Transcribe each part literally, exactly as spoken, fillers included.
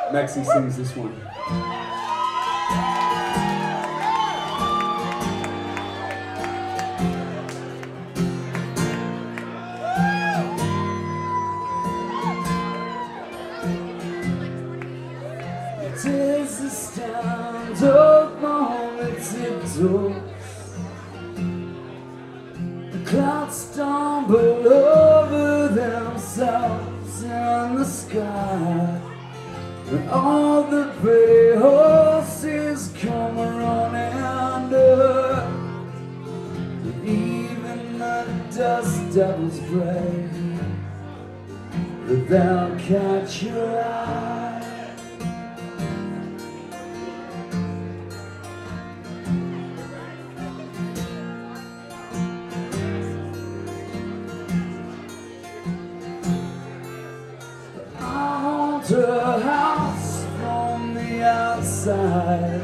Maxie sings this one. It is the stand of long doors. The clouds stumble over themselves in the sky, and all the pretty horses come running under, and even the dust devils pray that they'll catch your eye. A house from the outside.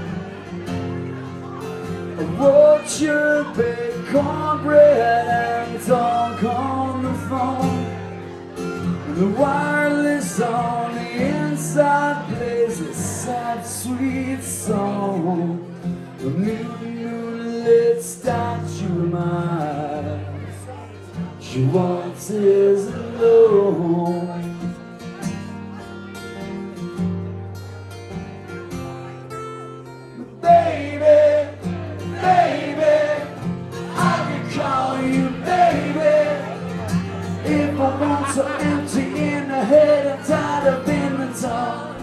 I watch your big cornbread and talk on the phone. The wireless on the inside plays a sad, sweet song. A new moonlit statue of mine. She once is alone. Baby, baby, I can call you baby. If I want so empty in the head and tied up in the top.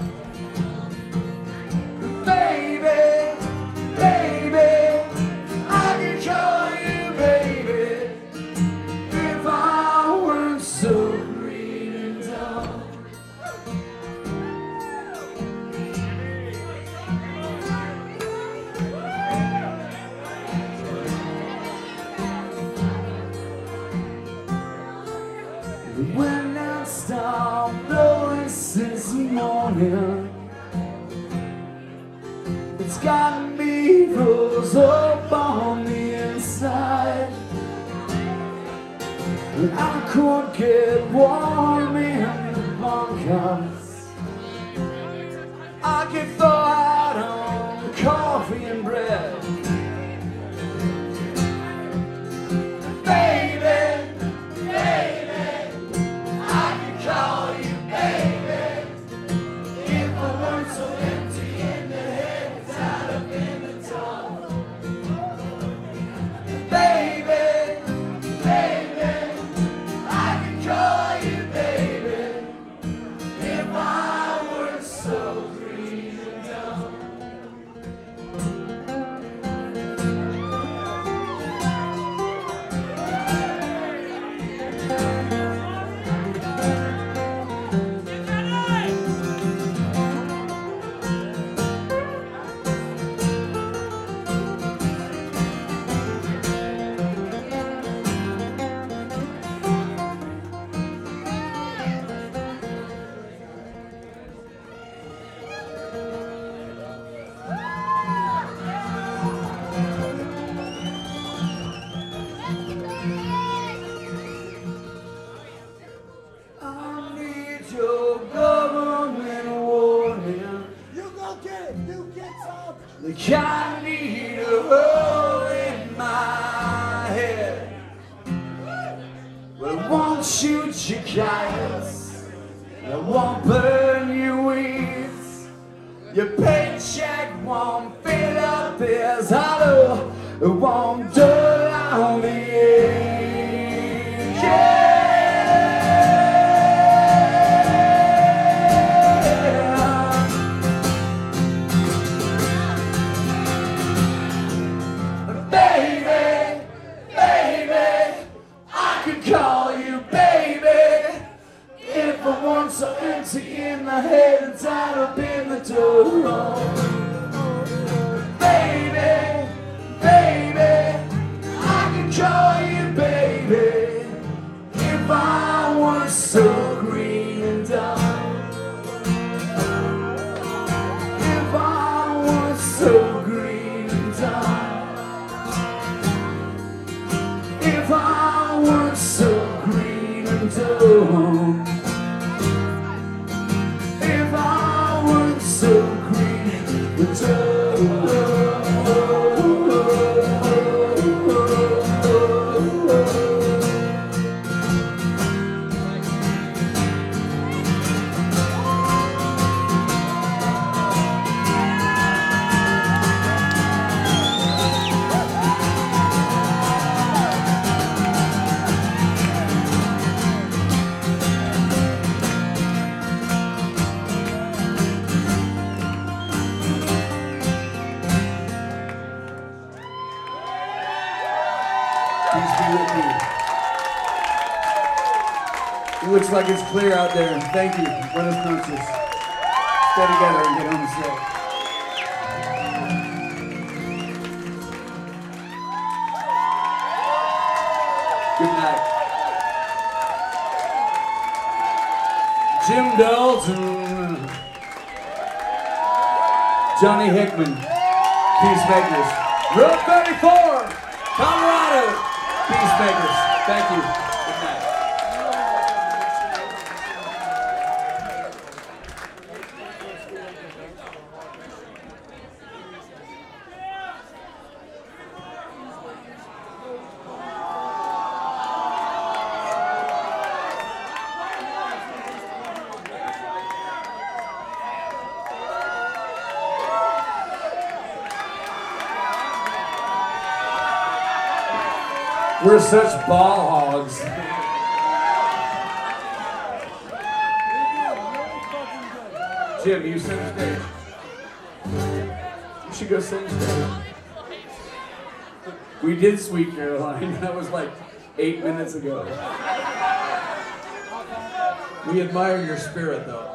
Baby, baby, I can call you baby. If I weren't so green and dumb. The wind has stopped blowing since the morning. It's got me froze up on the inside, and I could get warm in the bunkhouse. I could thaw out on coffee and bread. Baby, baby, I can call you baby. If I weren't so empty in the head, tied up in the top. Baby, baby, I can call you baby. If I weren't so green and dumb. I need your government warning. You go get it. You get some. Like I need a hole in my head. Well, I won't shoot your kites. I won't burn your weeds. Your paycheck won't fill up this hollow. It won't dull out the age. Yeah. Baby, baby, I could call you baby. If I weren't so empty in the head and tied up in the door. Baby, baby, I could call you baby. If I weren't so green and dumb. If I weren't so green and dumb. If I weren't so green and dumb. If I weren't Looks like it's clear out there. Thank you. Buenas noches. Stay together and get home safe. Good night. Jim Dalton. Johnny Hickman. Peacemakers. Road thirty-four. Colorado. Peacemakers. Thank you. Good night. We're such ball hogs. Jim, you center stage. You should go center stage. We did Sweet Caroline. That was like eight minutes ago. We admire your spirit, though.